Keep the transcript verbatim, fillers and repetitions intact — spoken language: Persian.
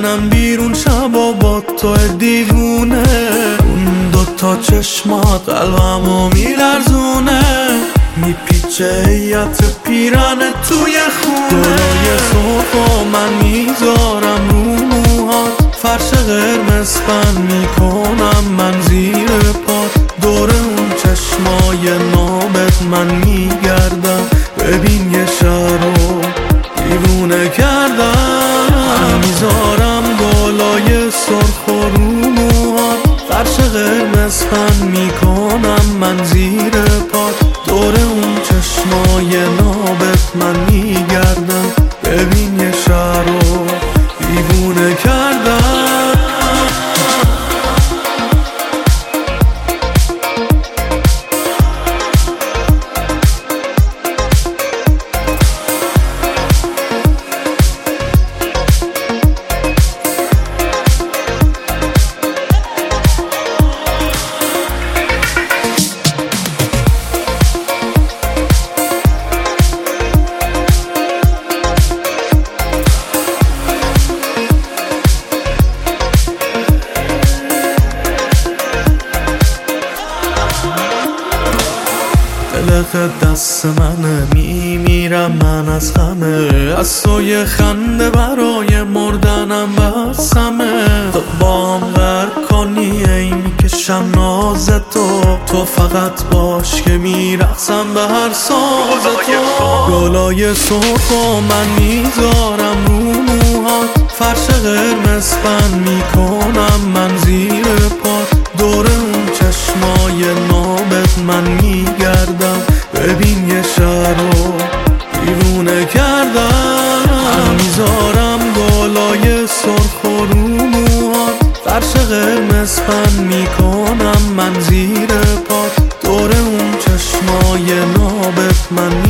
میزنم بیرون شبا با تو دیوونه. اون دوتا چشمات قلبمو میلرزونه، میپیچه هیئت پیرانه توی خونه. دلای سرخو من میذارم رو موهات، فرش قرمز بند میکنم من زیر پات. دور اون چشمای نابت من میگردم، ببین یه شهر رو دیوونه کردم. من میذارم گلای سرخ و رو موهات، فرش قرمز بند میکنم من زیر پات. دور اون چشمای نابت من میگردم، ببین یه شهر رو دیوونه کردم. دلت دست منه، میمیرم من از غمه. از تو یه خنده برای مردنم بسمه. تو با هم غرق کنی ای میکشم ناز تو، تو فقط باش که میرقصم به هر ساز تو. گلای سرخ و من میذارم رو موهات، فرش قرمز بند میکنم من زیر پات. دور اون چشمای نابت من میگردم، ببین یه شهر رو دیوونه کردم. من میذارم گلای سرخ و رو موهات، فرش قرمز بند میکنم من زیر پات. دور اون چشمای نابت من